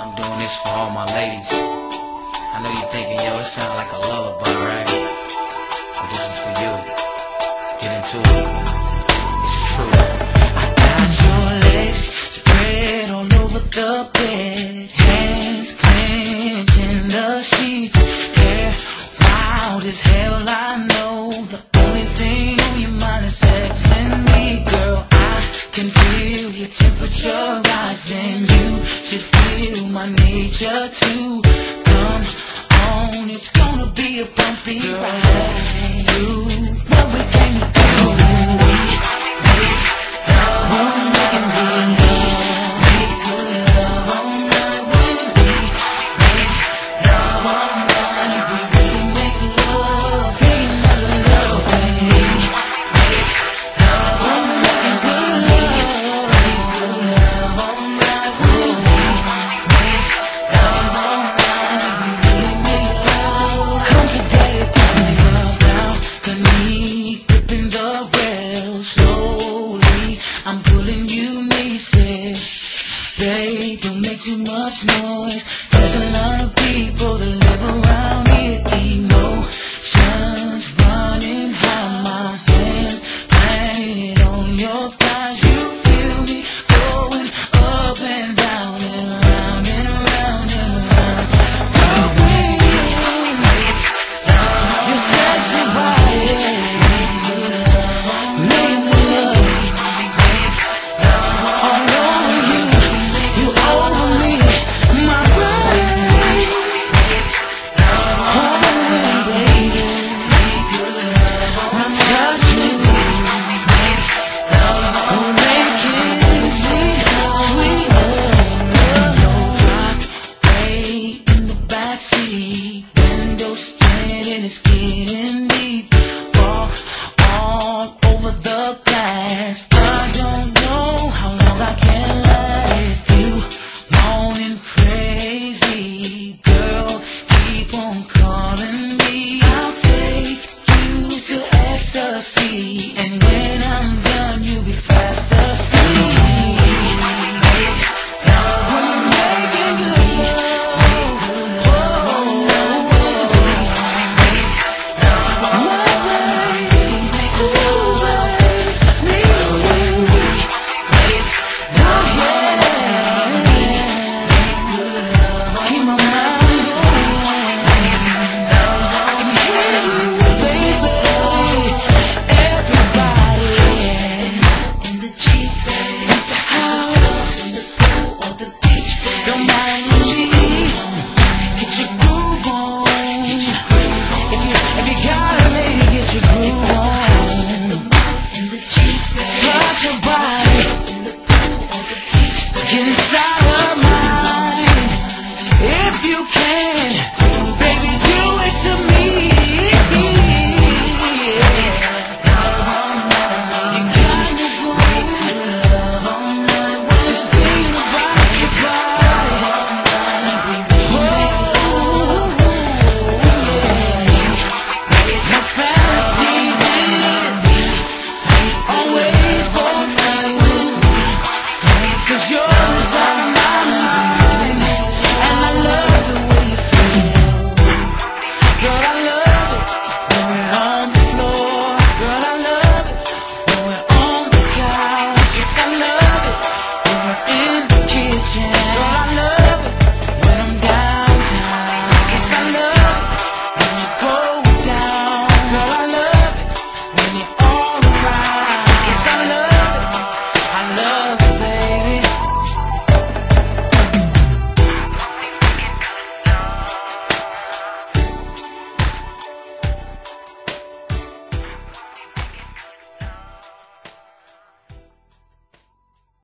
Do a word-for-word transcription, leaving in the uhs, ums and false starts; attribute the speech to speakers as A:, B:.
A: I'm doing this for all my ladies. I know you're thinking, yo, it sounds like a lullaby, right? But this is for you. Get into it. It's true. I got your legs spread all over the bed, hands clenching the sheets, hair wild as hell. I know the only thing on your mind is sex and me, girl. I can feel your temperature rising. You should feel my nature too. Come on, it's gonna be a bumpy girl, ride. Let's do what we came to do. We make love all night and we make good love all night. When we make love all night, we really make love, really make love. When we make love all night and we make good love all night. When we make love all night, we really make love. Come together, come love now. The knee gripping the rail slowly. I'm pulling you naked. Babe, don't make too much noise. There's a lot of people that live around